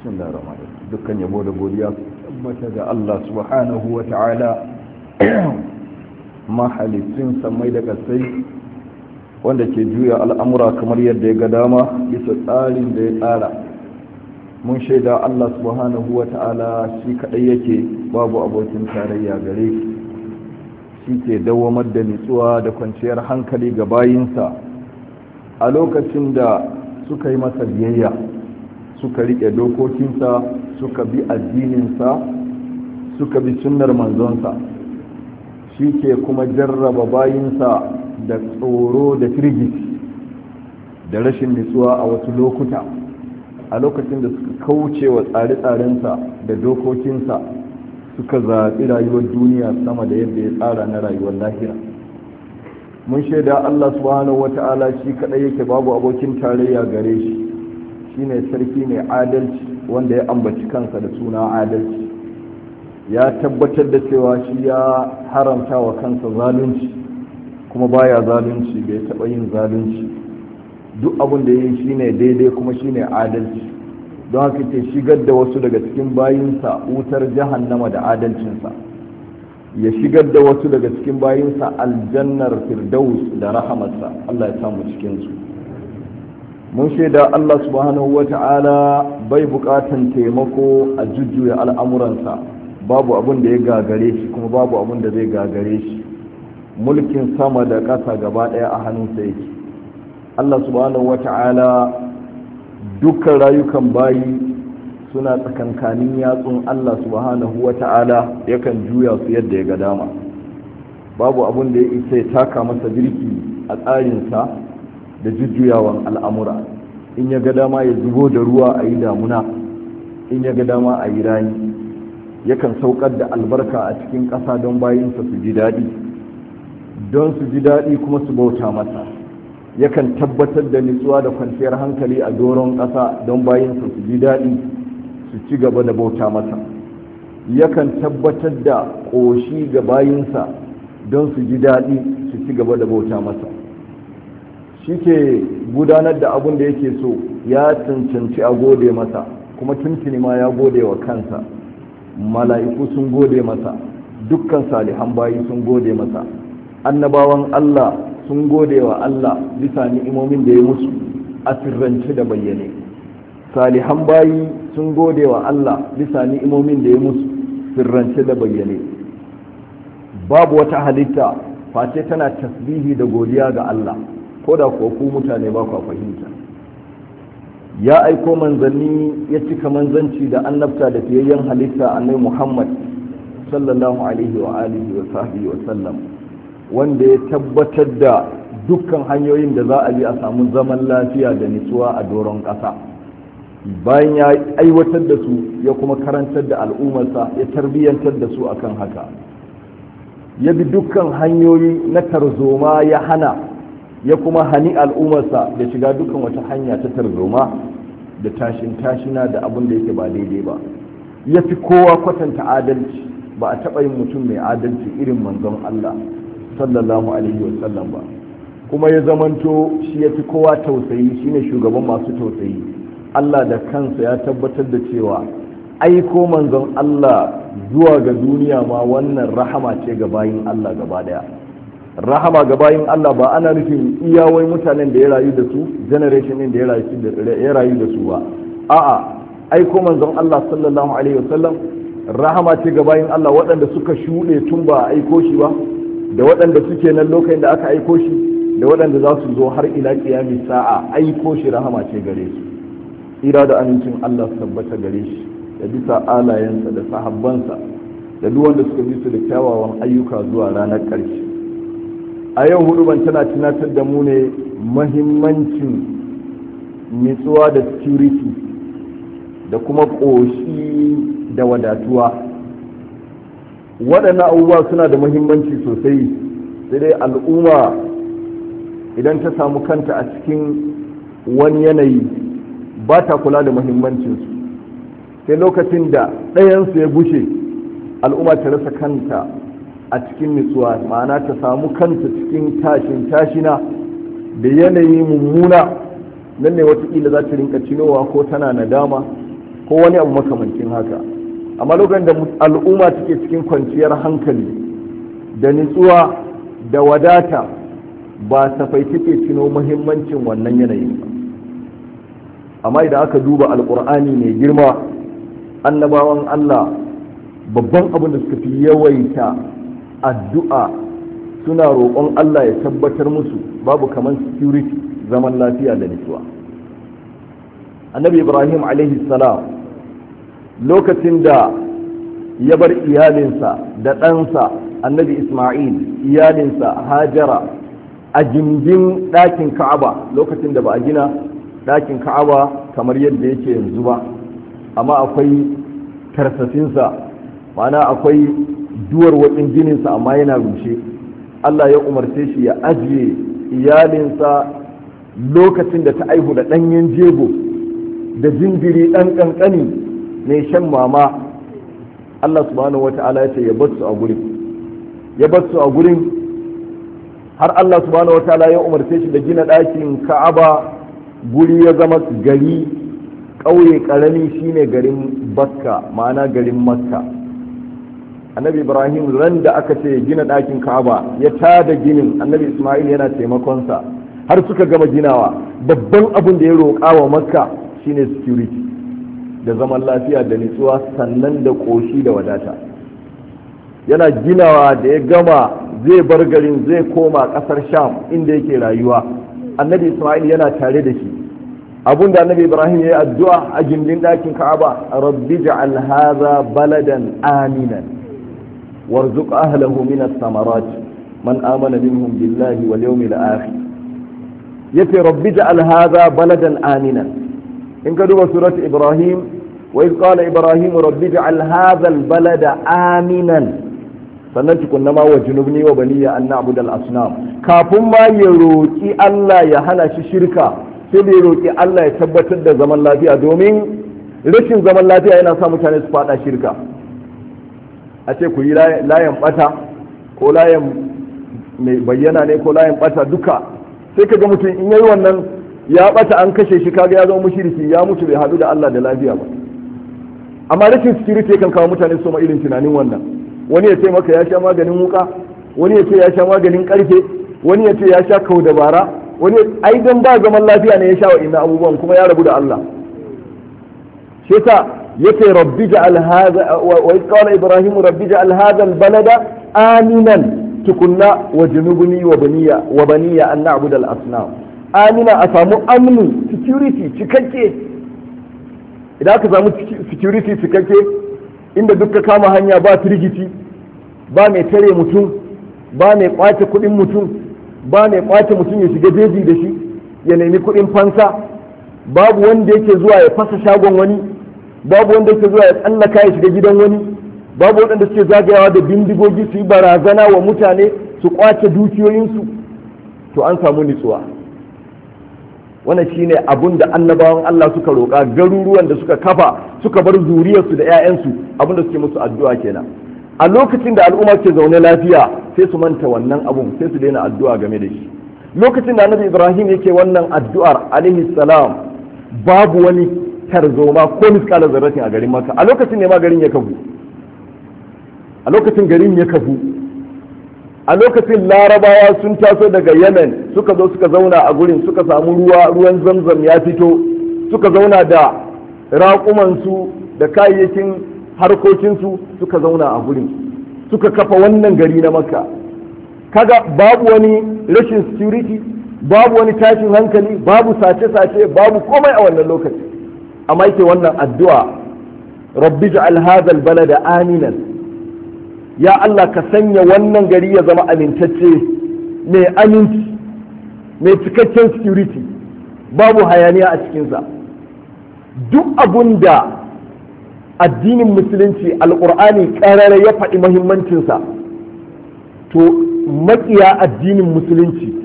Bismillahirrahmanirrahim. Dukkan yabo da godiya tabbata ga Allah subhanahu wa ta'ala mahalicin samai da kasai wanda ke juya al'amura kamar yadda ya ga dama bisa tsarin da ya tsara. Mun shaida Allah subhanahu wa ta'ala shi kadai yake babu abokin tarayya gare shi ke dawamar da nutsuwa da kwanciyar hankali ga bayinsa a lokacin da suka yi masa biyayya, suka riƙe dokokinsa, suka bi addininsa, suka bi sunnar manzonsa. Shi ke kuma jarraba bayinsa da tsoro da firgici da rashin nutsuwa a wasu lokuta, a lokacin da suka kauce wa tsare-tsarensa da dokokinsa, suka zaɓi rayuwar duniya sama da yadda ya tsara na rayuwar lahira. Mun shaida Allah subhanahu wata'ala shi kaɗai yake babu abokin tarayya gare shi, shine sarki mai adalci wanda ya ambaci kansa da suna adalci. Ya tabbatar da cewa shi ya haramta wa kansa zalunci kuma baya zalunci, bai taɓa yin zalunci. Duk abin da ya yi shine daidai kuma shine adalci, don haka ke shigar da wasu daga cikin bayinsa wutar jahannama da adalcinsa, ya shigar da wasu daga cikin bayinsa aljannar firdaus da rahamarsa. Allah ya samu cikinsu. Mun shaida Allah subhanahu wata'ala bai bukatan taimako a jujjuya al'amuransa, babu abin da ya gagare shi kuma babu abin da zai gagare shi. Mulkin sama da ƙasa gaba ɗaya a hannunsa yake. Allah subhanahu wata'ala dukkan rayukan bayi suna tsakankanin yatsun Allah subhanahu wata'ala, yakan juya su yadda ya ga dama. Babu abin da ya isa ya taka masa birki a tsarinsa da jujjuyawan al'amura. In ya ga dama ya zubo da ruwa a yi damuna, in ya ga dama a yi rani. Yakan saukar da albarka a cikin ƙasa don bayinsa su ji daɗi, don su ji daɗi kuma su bauta masa. Yakan tabbatar da nutsuwa da kwanciyar hankali a doron ƙasa don bayinsa su ji daɗi, su ci gaba da bauta masa. Yakan tabbatar da ƙoshi ga bayinsa don su ji daɗi, su ci gaba da bauta masa. Shi ke gudanar da abin da yake so, ya cancanci a gode masa, kuma tuntuni ma ya gode wa kansa. Mala'iku sun gode masa, dukkan salihan bayi sun gode masa, annabawan Allah sun gode wa Allah bisa ni'imomin da ya musu a sirrance da bayyane. Salihan bayi sun gode wa Allah bisa ni'imomin da ya musu sirrance da bayyane. Babu wata halitta face tana tasbihi da godiya ga Allah, ko da kuwa ku mutane ba ku fahimta. Ya aiko manzanni, ya cika manzanci da annabta da fiyayyen halitta annabi Muhammad sallallahu alaihi wa alihi wa sahbihi wa sallam, wanda ya tabbatar da dukkan hanyoyin da za a bi a samu zaman lafiya da nutsuwa a doron ƙasa. Bayan ya aiwatar da su, ya kuma karantar da al'ummarsa, ya tarbiyyantar da su akan haka. Ya bi dukkan hanyoyi na tarzoma ya hana, ya kuma hani al'ummarsa da shiga dukkan wata hanya ta tarzoma da tashin tashina da abin da yake ba daidai ba. Ya fi kowa kwatanta adalci, ba a taɓa yin mutum mai adalci irin manzon Allah sallallahu alaihi wasallam ba. Kuma ya zamanto shi ya fi kowa tausayi, shine shugaban masu tausayi. Allah da kansa ya tabbatar da cewa aiko manzon Allah zuwa ga duniya ma wannan rahama ce ga bayin Allah gaba daya. Rahama ga bayin Allah ba ana nufin iyawai mutanen da ya rayu da su, generation din da ya rayu da su ba. A'a, aiko manzon Allah sallallahu alaihi wasallam rahama ce ga bayin Allah waɗanda suka shuɗe tun ba a aiko shi ba, da waɗanda suke nan lokacin da aka aiko shi, da waɗanda za su zo har ila kiyami sa'a. Aiko shi rahama ce gare su. Ira da amincin Allah su tabbata gare shi da bisa alayensa da sahabbansa da duk wanda suka bi su da kyawawan ayyuka zuwa ranar ƙarshe. A yau huduban tana tunatar da mu ne mahimmancin nutsuwa da security da kuma ƙoshi da wadatuwa. Waɗannan abubuwa suna da mahimmanci sosai, sai dai al'umma idan ta samu kanta a cikin wani yanayi ba ta kula da mahimmancinsu. Sai lokacin da ɗayansu ya gushe, al'umma ta rasa kanta a cikin nutsuwa, ma'ana ta samu kanta cikin tashin tashina da yanayi mummuna. Nan ne watakila za ta rinka cinowa ko tana nadama ko wani abu makamancin haka. Amma lokacin da al'umma take cikin kwanciyar hankali da nutsuwa da wadata ba safai take tuno muhimmancin wannan yanayin ba. Amma idan aka duba alkur'ani mai girma, annabawan Allah babban abin da suka fi yawaita addu'a suna roƙon Allah ya tabbatar musu babu kamar security, zaman lafiya da nutsuwa. Annabi Ibrahim alaihi salam lokacin da ya bar iyalinsa da ɗansa annabi Ismail, iyalinsa Hajara a gindin ɗakin Ka'aba, lokacin da ba a gina ɗakin Ka'aba kamar yadda yake yanzu ba, amma akwai karsasinsa, ma'ana akwai duwar waɗin gininsa amma yana rushe. Allah ya umarce shi ya ajiye iyalinsa lokacin da ta aihu da ɗanyen jego da jinjiri ɗan ƙanƙani mai shan mama. Allah subhanahu wata'ala ya ce ya bar su a gurin har Allah subhanahu wata'ala ya umarce shi da gina ɗakin Ka'aba. Guri ya zama gari, ƙauye ƙarami shine garin Bakka, ma'ana garin Makka. Annabi Ibrahim ran da aka ce gina ɗakin Ka'aba ya tada ginin, annabi Ismail yana taimakonsa har suka gama ginawa. Babban abin da ya roƙa wa Makka shine security da zaman lafiya da nutsuwa, sannan da ƙoshi da wadata. Yana ginawa da ya gama zai bar garin zai koma ƙasar Sham inda yake rayuwa. Annabi Ismail yana tare da shi. Abunda annabi Ibrahim ya yi addu'a a gindin ɗakin Ka'aba, rabbi ja'al hadha baladan aminan warzuq ahlahu min as-samarat man amana minhum billahi wal yawmil akhir. Yace rabbi ja'al hadha baladan aminan. In ka duba surat Ibrahim, wa iz qala Ibrahim rabbi ja'al hadha al-balada aminan, sannan tukunna ma wa junubni wa baniya an na'budu al-asnam. Kafin ma ya roki Allah ya hana shi shirka, sai da ya roki Allah ya tabbatar da zaman lafiya, domin rashin zaman lafiya yana sa mutane su fada shirka. A ce ku yi layan bata ko layan mai bayyana ne ko layan bata duka, sai ka ga mutum in yayi wannan ya bata an kashe shi, kaga ya zama mushriki, ya mutu bai hadu da Allah da lafiya ba. Amma rashin security kan kawo mutane su ma irin tunanin wannan. Wani ya ce maka ya sha maganin wuka, wani ya ce ya sha maganin karfe, wani ya ce ya sha kau dabara, wani ai dan ba zaman lafiya ne ya sha wa'innan abubuwan kuma ya rabu da Allah. shi yasa yace rabbi ja'al hadha wa qala ibrahim rabbi ja'al hadha albalada aminan tukunna wa junubni wa baniya an na'budu al-asnam. Amina a samu amnu, security cikakke. Idan aka samu security cikakke inda duk ka kama hanya ba firgici, ba mai tare mutum, ba mai kwace kudin mutum, ba mai kwace mutum ya shiga jeji da shi ya nemi kudin fansa, babu wanda yake zuwa ya fasa shagon wani, babu wanda yake zuwa ya tsallaka ya shiga gidan wani, babu waɗanda suke zagayawa da bindigogi su yi barazana wa mutane su kwace dukiyoyinsu, to an samu nutsuwa. Wannan shine abun da annabawan Allah suka roƙa, garuruwan da suka kafa suka bar zuriyarsu da 'ya'yansu, abun da suke musu addu'a kenan. A lokacin da al'umma ke zaune lafiya sai su manta wannan abun, sai su daina addu'a game da shi. Lokacin da Annabi Ibrahim yake wannan addu'ar alaihi salam, babu wani tarzoma ko miskala zarratin a garin Makka. A lokacin ne ma garin ya kafu. A lokacin garin ya kafu. A lokacin larabawa sun taso daga Yemen suka zo suka zauna a gurin, suka samu ruwan zamzam ya fito, suka zauna da raƙumansu da kayayyakin harkokinsu suka zauna a gurin, suka kafa wannan gari na Makka. Kaga babu wani rashin security, babu wani tashin hankali, babu sace-sace, babu komai a wannan lokaci. Amma yake wannan addu'a, rabbi ja'al hadha albalada aminan, ya Allah ka sanya wannan gari ya zama amintacce, mai aminci, mai cikakken security, babu hayaniya a cikinsa. Duk abun da addinin musulunci alƙur'ani ƙarara ya faɗi mahimmancinsa, to maƙiya addinin musulunci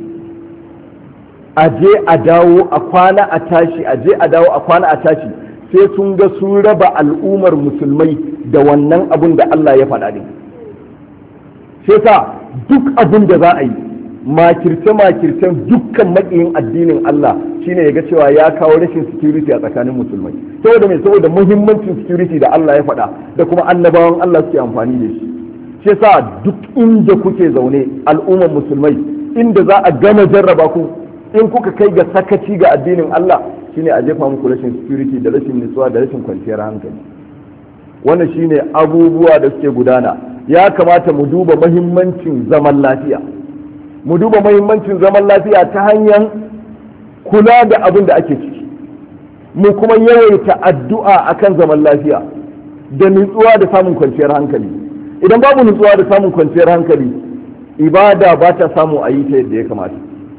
a je a dawo a kwana a tashi, a je a dawo a kwana a tashi, sai sun ga sun raba al'ummar musulmai da wannan abun da Allah ya faɗa ne. Sai sa duk abin da za a yi makirce-makircen dukkan maƙiyin addinin Allah shine ya ga cewa ya kawo rashin security a tsakanin musulmai. Saboda muhimmancin security da Allah ya faɗa da kuma annabawan Allah suke amfani da shi. Shi yasa duk inda kuke zaune al'ummar musulmai inda za a gama jarraba ku in kuka kai ga sakaci ga addinin Allah shine a jefa muku rashin security da rashin nutsuwa da rashin kwanciyar hankali. Wannan shine abubuwa da suke gudana. Ya kamata mu duba muhimmancin zaman lafiya. Mu duba muhimmancin zaman lafiya ta hanyar kula da abin da ake ciki. Mu kuma yawaita addu'a akan zaman lafiya da nutsuwa da samun kwanciyar hankali. Idan babu nutsuwa da samun kwanciyar hankali, ibada ba ta samu a yi ta yadda ya kamata.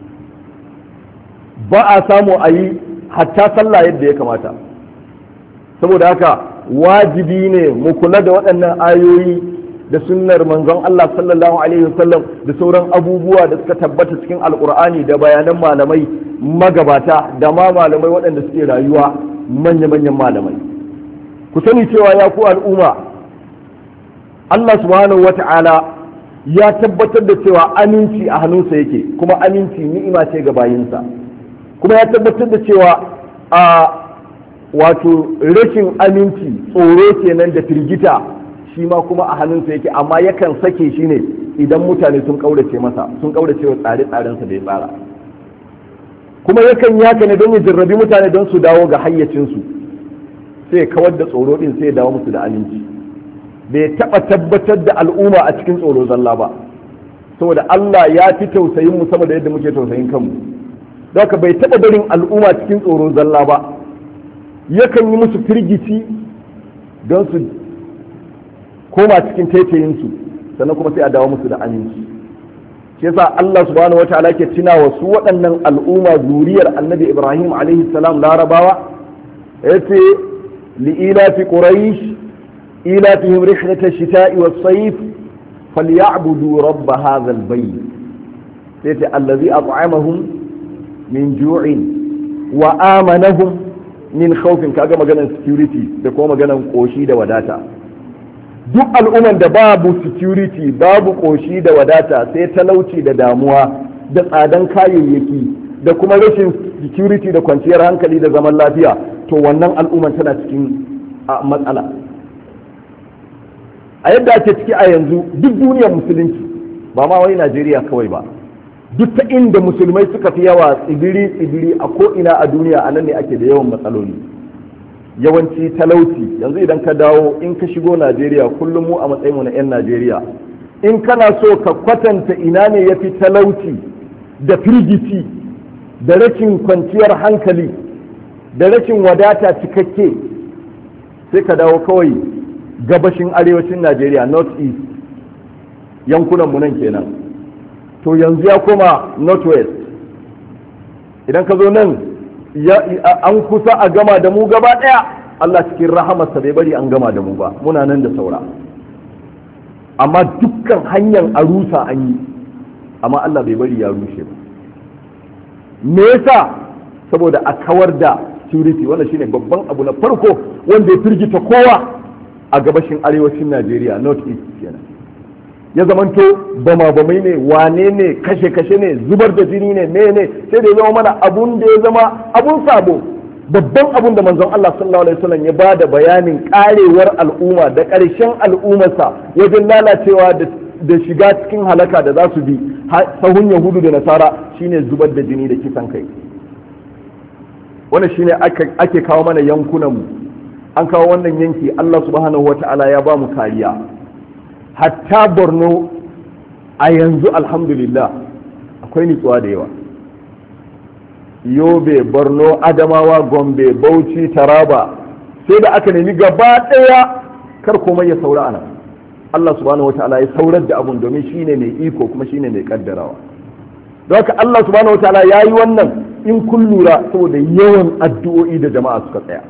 Ba a samu a yi hatta sallah yadda ya kamata. Saboda haka wajibi ne mu kula da waɗannan ayoyi da sunnar manzon Allah sallallahu alaihi wasallam da sauran abubuwa da suka tabbata cikin alkur'ani da bayanan malamai magabata da ma malamai waɗanda suke rayuwa manya-manyan malamai. Ku sani cewa ya ku al'umma, Allah subhanahu wata'ala ya tabbatar da cewa aminci a hannunsa yake, kuma aminci ni'ima ce ga bayinsa, kuma ya tabbatar da cewa wato rashin aminci tsoro kenan da firgita shi ma kuma a hannunsa yake, amma yakan sake shi ne idan mutane sun kaurace masa, sun kaurace wa tsare-tsarensa da ya tsara. Kuma yakan yaka ne don ya jarrabi mutane don su dawo ga hayyacinsu, sai kawar da tsoro din sai ya dawo musu da aminci. Bai taɓa tabbatar da al'umma a cikin tsoro zalla ba, saboda Allah ya fi tausayin mu sama da yadda muke tausayin kanmu. Don haka bai taɓa barin al'umma cikin tsoro zalla ba, yakan yi musu firgici don su koma cikin taitayinsu, sannan kuma sai a dawo musu da aminci. Shi yasa Allah subhanahu wataala ke tuna wa su waɗannan al'umma zuriyar Annabi Ibrahim alaihi salam Larabawa, yace li ilafi quraish ilafihim rihlat ash-shita'i was-sayf falyabudu rabb hadha al-bayt, yace allazi at'amahum min ju'in wa amanahum min khawfin. Kaga maganar security da kuma maganar koshi da wadata. Duk al'umman da babu security, babu koshi da wadata, sai talauci da damuwa da tsadan kayayyaki da kuma rashin security da kwanciyar hankali da zaman lafiya, to wannan al'umman tana cikin matsala. A yadda ake ciki a yanzu duk duniyar musulunci, ba ma wani Najeriya kawai ba, duk ta inda musulmai suka fi yawa tsibiri a ko'ina a duniya, a nan ne ake da yawan matsaloli. Yawanci talauci. Yanzu idan ka dawo in ka shigo Najeriya, kullum mu a matsayinmu na 'yan Najeriya, in kana so ka kwatanta ina ne ya fi talauci da firgici da rashin kwanciyar hankali da rashin wadata cikakke, sai ka dawo kawai gabashin arewacin Najeriya, north east, yankunanmu nan kenan. To yanzu ya koma north west. Idan ka zo nan an kusa a gama da mu gaba ɗaya. Allah cikin rahamarsa bai bari an gama da mu ba, muna nan da saura. Amma dukkan hanyar a rusa an yi, amma Allah bai bari ya rushe ba. Me yasa? Saboda a kawar da security. Wannan shine babban abu na farko wanda ya firgita kowa a gabashin arewacin Najeriya, north east kenan. Ya zamanto bama-bamai ne, wane ne, kashe-kashe ne, zubar da jini ne, ne sai da ya zama mana abun da ya zama abun sabo. Babban abun da manzon Allah sallallahu alaihi wasallam ya bada bayanin karewar al'umma da ƙarshen al'ummarsa wajen lalacewa da shiga cikin halaka da za su bi sahun Yahudu da Nasara shine zubar da jini da kisan kai. Wannan shine ake kawo mana yankunan mu. An kawo wannan yanki, Allah subhanahu wata'ala ya ba mu kariya. Hatta Borno a yanzu alhamdulillah akwai nutsuwa da yawa. Yobe, Borno, Adamawa, Gombe, Bauchi, Taraba, sai da aka nemi gaba ɗaya kar komai ya saura ana. Allah subhanahu wata'ala ya saurar da abun domin shine mai iko kuma shine mai kaddarawa. Don haka Allah subhanahu wata'ala ya yi wannan in kun lura saboda yawan addu'o'i da jama'a suka tsaya.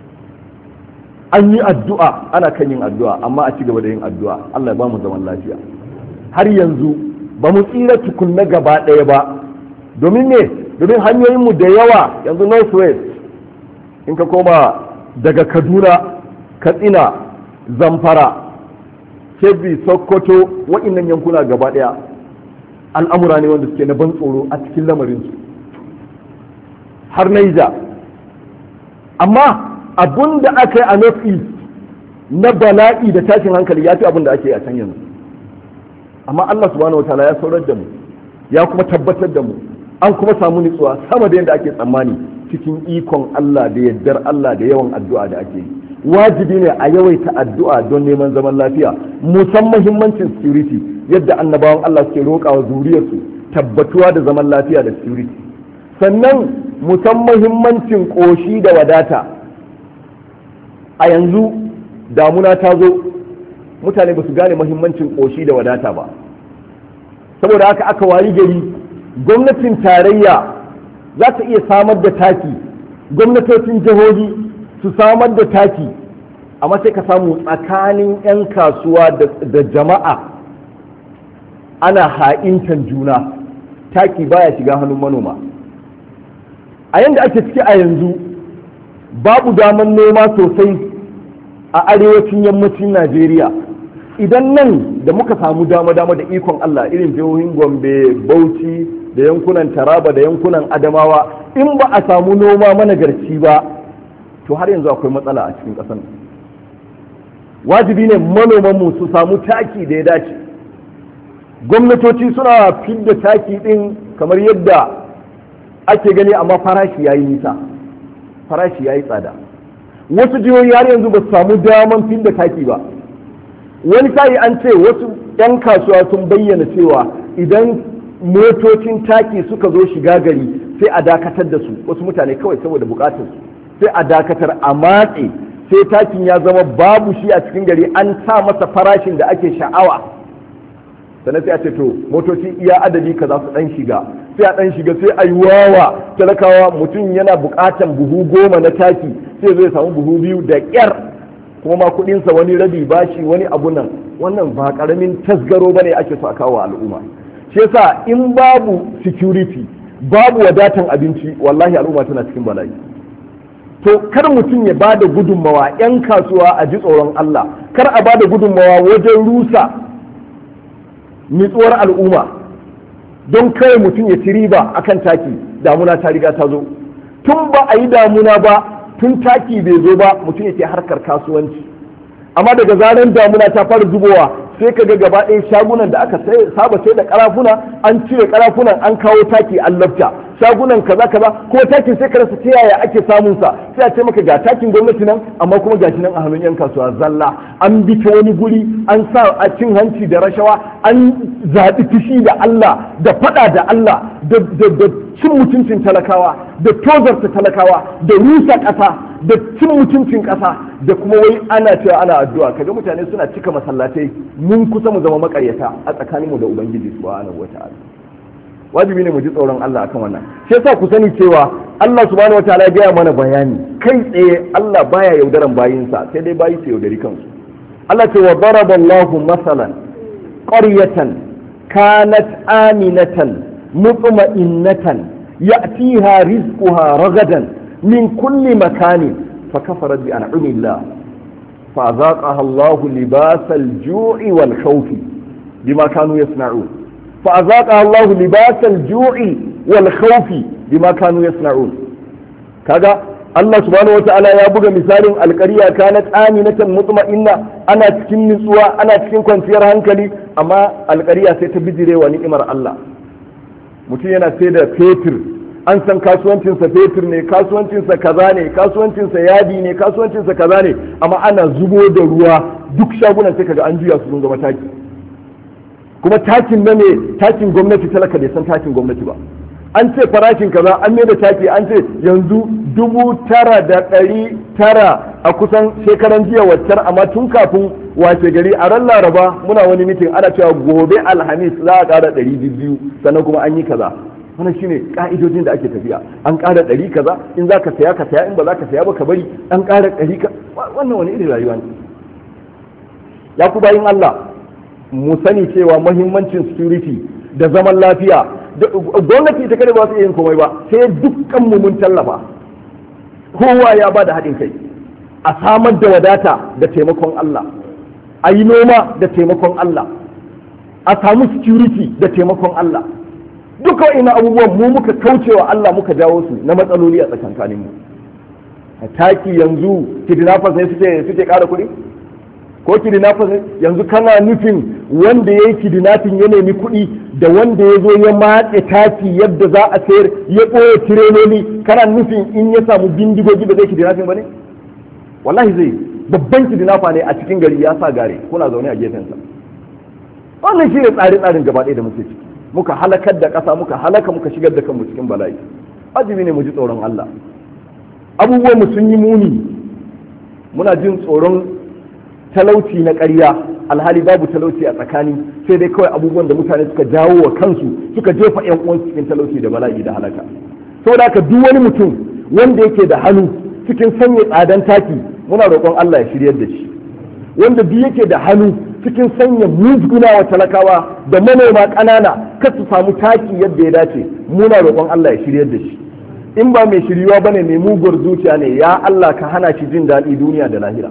An yi addu'a, ana kan yin addu'a, amma a ci gaba da yin addu'a. Allah ya ba mu zaman lafiya. Har yanzu ba mu tsira tukunna gaba ɗaya ba. Domin ne? Domin hanyoyinmu da yawa yanzu north west, in ka koma daga Kaduna, Katsina, Zamfara, Kebbi, Sokoto, waɗannan yankuna gaba ɗaya al'amura ne wanda suke na ban tsoro a cikin lamarinsu har Niger. Amma abun da aka yi a North East na bala'i da tashin hankali ya fi abun da ake yi a can yanzu. Amma Allah subhanahu wataala ya saurar da mu, ya kuma tabbatar da mu, an kuma samu nutsuwa sama da yadda ake tsammani cikin ikon Allah da yardar Allah da yawan addu'a da ake yi. Wajibi ne a yawaita addu'a don neman zaman lafiya, musamman muhimmancin security, yadda annabawan Allah suke roƙa wa zuriyarsu tabbatuwa da zaman lafiya da security. Sannan musamman muhimmancin ƙoshi da wadata. A yanzu damuna ta zo, mutane ba su gane muhimmancin ƙoshi da wadata ba. Saboda haka aka wayi gari, gwamnatin tarayya za ta iya samar da taki, gwamnatocin jihohi su samar da taki, amma sai ka samu tsakanin 'yan kasuwa da jama'a ana ha'intan juna, taki baya shiga hannun manoma. A yanda ake ciki a yanzu babu daman noma sosai a arewacin yammacin Najeriya. Idan nan da muka samu dama-dama da ikon Allah irin jihohin Gombe, Bauchi da yankunan Taraba da yankunan Adamawa, in ba a samu noma managarci ba, to har yanzu akwai matsala a cikin ƙasar. Wajibi ne manomanmu su samu taki da ya dace. Gwamnatoci suna fidda taki ɗin kamar yadda ake gani, amma farashi ya yi nisa, farashi ya yi tsada. Wasu jihohi har yanzu ba su samu daman fidda taki ba. Wani sa'i an ce wasu 'yan kasuwa sun bayyana cewa idan motocin taki suka zo shiga gari sai a dakatar da su, wasu mutane kawai saboda bukatar su sai a dakatar a matse, sai takin ya zama babu shi a cikin gari, an sa masa farashin da ake sha'awa, sannan sai a ce to motoci iya adadi kaza su dan shiga, sai a dan shiga sai a yi wawa talakawa, mutum yana bukatan buhu 10 na taki sai zai samu buhu 2 da ƙyar, kuma ma kudinsa wani rabi bashi wani abu nan. Wannan ba karamin tasgaro bane ake so a kawo al'umma. Shi yasa in babu security, babu wadatan abinci, wallahi al'umma tana cikin bala'i. To kar mutum ya bada gudunmawa, 'yan kasuwa a ji tsoron Allah, kar a bada gudunmawa wajen rusa nitsuwar al'umma don kawai mutum ya ci riba akan taki. Damuna ta riga ta zo, tun ba a yi damuna ba, tun taki bai zo ba, mutum yake harkar kasuwanci. Amma daga zaran damuna ta fara zubowa, sai ka ga gaba ɗaya shagunan da aka saba sai da karafuna, an cire karafunan an kawo taki an lafta, shagunan kaza kaza, ko takin sai ka rasa ta yaya ake samun sa, sai a ce maka ga takin gwamnati nan, amma kuma gashi nan a hannun 'yan kasuwa zalla. An bi ta wani guri, an sa a cin hanci da rashawa, an zaɓi fushi da Allah, da faɗa da Allah, da cin mutuncin talakawa, da tozarta talakawa, da rusa ƙasa, da cin mutuncin ƙasa, da kuma wai ana cewa ana addu'a. Kaga mutane suna cika masallatai, mun kusa mu zama makaryata a tsakaninmu da Ubangiji subhanahu wata'ala. Wajibi ne mu ji tsoron Allah akan wannan. Shi yasa ku sani cewa Allah subhanahu wata'ala ya gaya mana bayani kai tsaye, Allah baya yaudaran bayinsa, sai dai bayi su yaudari kansu. Allah ce wa daraballahu masalan qaryatan kanat aminatan mutma'innatan ya'tiha rizquha ragadan min kulli makanin فكفرت بأنعم الله فأذاقها الله لباس الجوع والخوف بما كانوا يصنعون فأذاقها الله لباس الجوع والخوف بما كانوا يصنعون. كذا الله سبحانه وتعالى يا بغى مثال القرية كانت آمنة مطمئنة، أنا تكن نسوة، أنا تكن kwanciyar hankali, amma alƙariya sai ta bijire wa ni'imar Allah. Mutum yana sai da fetur, an san kasuwancinsa fetur ne, kasuwancinsa kaza ne, kasuwancinsa yadi ne, kasuwancinsa kaza ne, amma ana zubo da ruwa duk shagunan sai kaga an juya su sun zama taki. Kuma takin na ne, takin gwamnati, talaka bai san takin gwamnati ba. An ce farashin kaza, an mai da taki, an ce yanzu 9,900 a kusan shekaran jiya waccar, amma tun kafin wace gari a ran Laraba muna wani mitin ana cewa gobe Alhamis za a ƙara 200, sannan kuma an yi kaza. Wannan shine ka'idojin da ake tafiya, an ƙara 100 kaza, in za ka saya ka saya, in ba za ka saya ba ka bari, an ƙara 100 wannan wani irin rayuwa ne? Ya ku bayin Allah, mu sani cewa muhimmancin security da zaman lafiya, gwamnati ita kada ba su yin komai ba, sai dukkan mu mun tallafa, kowa ya ba da haɗin kai, a samar da wadata da taimakon Allah, a yi noma da taimakon Allah, a samu security da taimakon Allah. Duka wa'ina abubuwan mu muka kaucewa Allah muka jawo su na matsaloli a tsakankaninmu. Taki yanzu kidnappers ne suke ƙara kuɗi? Ko kidnappers yanzu kana nufin wanda ya yi kidnapping ya nemi kuɗi da wanda ya zo ya matse taki yadda za a sayar ya ɓoye tireloli, kana nufin in ya samu bindigogi ba zai kidnapping ba ne? Wallahi zai. Babban kidnapper ne a cikin gari ya sa gare kuna zaune a gefensa. Wannan shi ne tsarin gaba ɗaya da muke ciki. Muka halakar da ƙasa, muka shigar da kanmu cikin bala'i. Wajibi ne mu ji tsoron Allah. Abubuwan mu sun yi muni, muna jin tsoron talauci na ƙarya, alhali babu talauci a tsakani, sai dai kawai abubuwan da mutane suka jawo wa kansu suka jefa ƴan uwansu cikin talauci da bala'i da halaka. Saboda haka duk wani mutum wanda yake da hannu cikin sanya tsadan taki, muna roƙon Allah ya shiryar da shi. Wanda duk yake da hannu cikin sanya musguna wa talakawa da manoma ƙanana kar su samu taki yadda ya dace, muna roƙon Allah ya shiryar da shi. In ba mai shiryuwa bane mai muguwar zuciya ne, ya Allah ka hana shi jin daɗi duniya da lahira.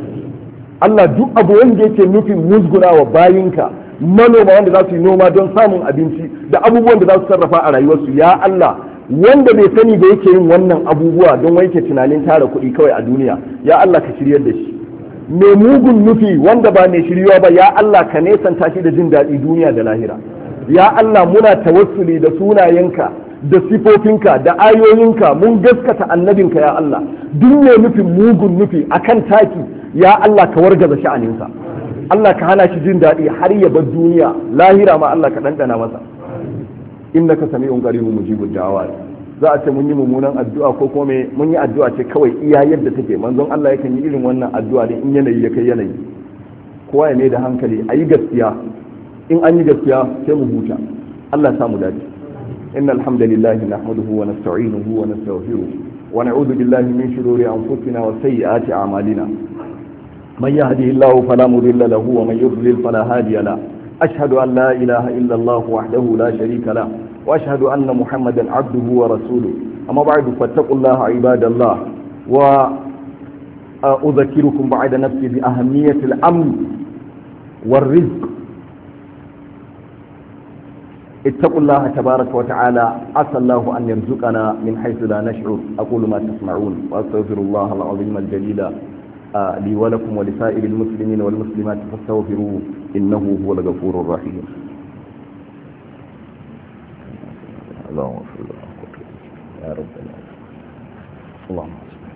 Allah duk abu wanda yake nufin musguna wa bayinka, manoma wanda za su yi noma don samun abinci da abubuwan da za su sarrafa a rayuwarsu, ya Allah wanda bai sani da yake yin wannan abubuwa don wai ke tunanin tara kuɗi kawai a duniya, ya Allah ka shiryar da shi. Mai mugun nufi wanda ba mai shiryuwa ba, ya Allah ka nesanta shi da jin daɗi duniya da lahira. Ya Allah muna tawassuli da sunayenka da sifofinka da ayoyinka, mun gaskata annabinka ya Allah. Duk mai nufin mugun nufi akan taki, ya Allah ka wargaza sha'aninsa. Allah ka hana shi jin daɗi har ya bar duniya, lahira ma Allah ka ɗanɗana masa. Innaka sami'un qaribun mujibud da'awat. Za a ce mun yi mummunan addu'a ko kuma mun yi addu'a ce kawai iya yadda take. Manzon Allah yakan yi irin wannan addu'a da in yanayi ya kai yanayi. Kowa ya mai da hankali, a yi gaskiya. In an yi gaskiya sai mu huta. Allah ya samu dace. إن الحمد لله نحمده ونستعينه ونستغفره ونعوذ بالله من شرور أنفسنا وسيئات أعمالنا من يهده الله فلا مضل له ومن يضلل فلا هادي له أشهد أن لا إله إلا الله وحده لا شريك له وأشهد أن محمدا عبده ورسوله أما بعد فاتقوا الله عباد الله وأذكركم بعد نفسي بأهمية الأمن والرزق. اتقوا الله تبارك وتعالى، عسى الله أن يرزقنا من حيث لا نشعر. أقول ما تسمعون وأستغفر الله العظيم الجليل لي ولكم ولسائر المسلمين والمسلمات فاستغفروه إنه هو الغفور الرحيم. اللهم صل يا رب العالمين. اللهم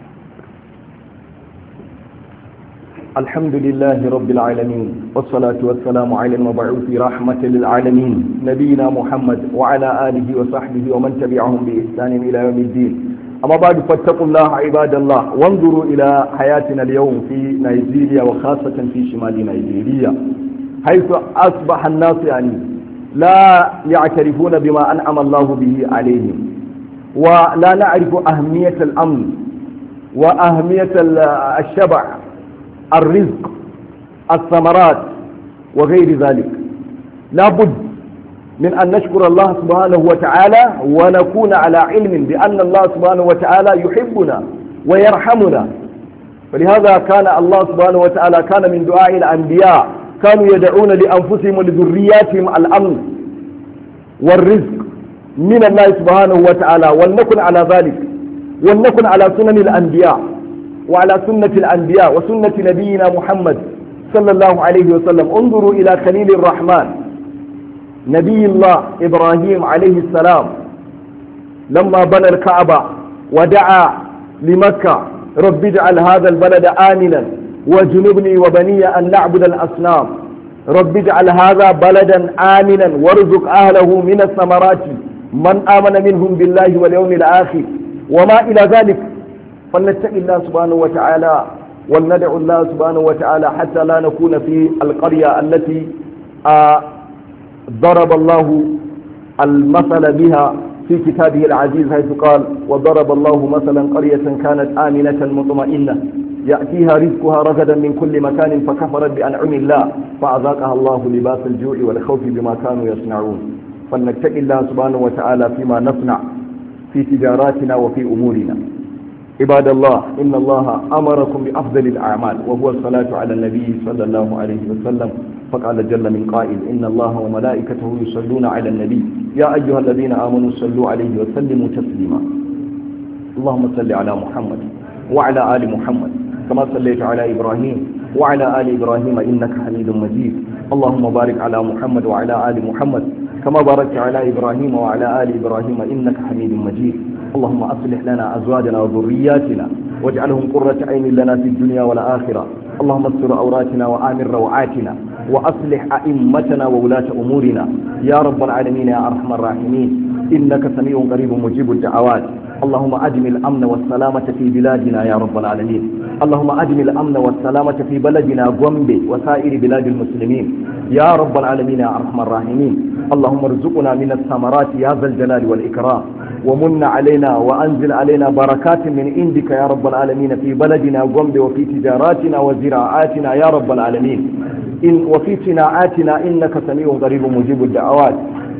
الحمد لله رب العالمين، والصلاة والسلام على المبعوث رحمة للعالمين نبينا محمد وعلى آله وصحبه ومن تبعهم بإحسان إلى يوم الدين. أما بعد فاتقوا الله عباد الله، وانظروا إلى حياتنا اليوم في نيجيريا وخاصة في شمال نيجيريا، حيث أصبح الناس لا يعترفون بما أنعم الله به عليهم، ولا نعرف أهمية الأمن وأهمية الشبع، الرزق، الثمرات وغير ذلك. لا بد من أن نشكر الله سبحانه وتعالى ونكون على علم بأن الله سبحانه وتعالى يحبنا ويرحمنا. فلهذا كان الله سبحانه وتعالى كان من دعاء الأنبياء كانوا يدعون لأنفسهم ولذرياتهم الأمن والرزق من الله سبحانه وتعالى، ولنكن على ذلك، ولنكن على سنن الأنبياء وعلى سنة الأنبياء وسنة نبينا محمد صلى الله عليه وسلم. انظروا إلى خليل الرحمن نبي الله إبراهيم عليه السلام لما بنى الكعبة ودعا لمكة: رب اجعل هذا البلد آمنا وجنبني وبني أن نعبد الأصنام. رب اجعل هذا بلدا آمنا وارزق أهله من الثمرات من آمن منهم بالله واليوم الآخر وما إلى ذلك. فلنتقي الله سبحانه وتعالى ولندعو الله سبحانه وتعالى حتى لا نكون في القرية التي ضرب الله المثل بها في كتابه العزيز، حيث قال: وضرب الله مثلا قرية كانت آمنة مطمئنة يأتيها رزقها رغدا من كل مكان فكفرت بأنعم الله فأذاقها الله لباس الجوع والخوف بما كانوا يصنعون. فلنتقي الله سبحانه وتعالى فيما نصنع في تجاراتنا وفي أمورنا. عباد الله، إن الله أمركم بأفضل الأعمال وهو الصلاة على النبي صلى الله عليه وسلم، فقال جل من قائل إن الله وملائكته يصلون على النبي يا أيها الذين آمنوا صلوا عليه وسلموا تسليما. اللهم صل على محمد وعلى آل محمد كما صليت على إبراهيم وعلى آل إبراهيم إنك حميد مجيد. اللهم بارك على محمد وعلى آل محمد كما باركت على إبراهيم وعلى آل إبراهيم إنك حميد مجيد. اللهم أصلح لنا أزواجنا وذرياتنا واجعلهم قرة عين لنا في الدنيا والآخرة. اللهم استر عوراتنا وآمن روعاتنا وأصلح أئمتنا وولاة أمورنا يا رب العالمين يا أرحم الراحمين إنك سميع قريب مجيب الدعوات. اللهم أدم الأمن والسلامة في بلادنا يا رب العالمين. اللهم أدم الأمن والسلامة في بلدنا غومبي وسائر بلاد المسلمين يا رب العالمين يا أرحم الراحمين. اللهم ارزقنا من الثمرات يا ذا الجلال والإكرام ومن علينا وأنزل علينا بركات من عندك يا رب العالمين في بلدنا غومبي وفي تجاراتنا وزراعاتنا يا رب العالمين وفي صناعاتنا إنك سميع قريب مجيب الدعوات.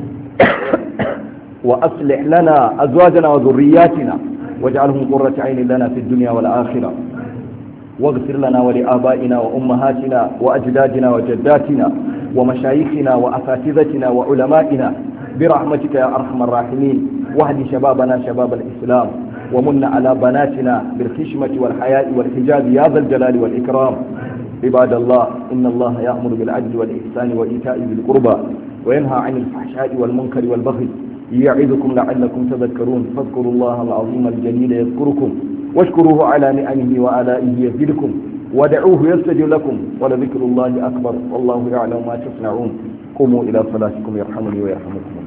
وأصلح لنا أزواجنا وذرياتنا واجعلهم قرة عين لنا في الدنيا والآخرة. واغفر لنا ولآبائنا وأمهاتنا وأجدادنا وجداتنا ومشايخنا وأساتذتنا وعلمائنا برحمتك يا أرحم الراحمين. واهد شبابنا شباب الإسلام ومن على بناتنا بالخشمة والحياء والحجاب يا ذا الجلال والإكرام. عباد الله إن الله يأمر بالعدل والإحسان وإيتاء ذي القربى وينهى عن الفحشاء والمنكر والبغي يعظكم لعلكم تذكرون. فاذكروا الله العظيم الجليل يذكركم واشكروه على نعمه وآلائه يزدكم ودعوه يستجب لكم ولذكر الله أكبر والله يعلم ما تصنعون. قوموا إلى صلاتكم يرحمني ويرحمكم.